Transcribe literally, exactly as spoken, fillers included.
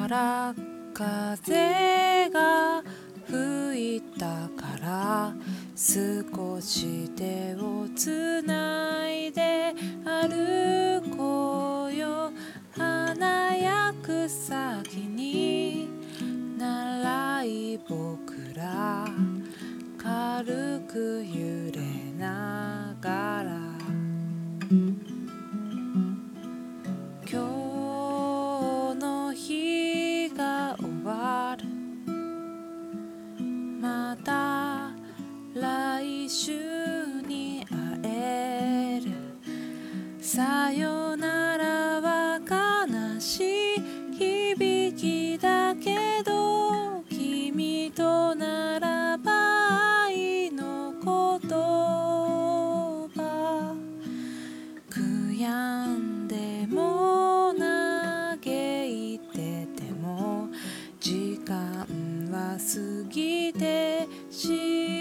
から風が吹いたから少し手をつないで歩こうよ。華やく先に習い僕ら軽く揺れながら今日の日が終わる。また来週に会える。さよならは悲しい響きだけど君とならば愛の言葉。悔やんでも嘆いてても時間は過ぎてし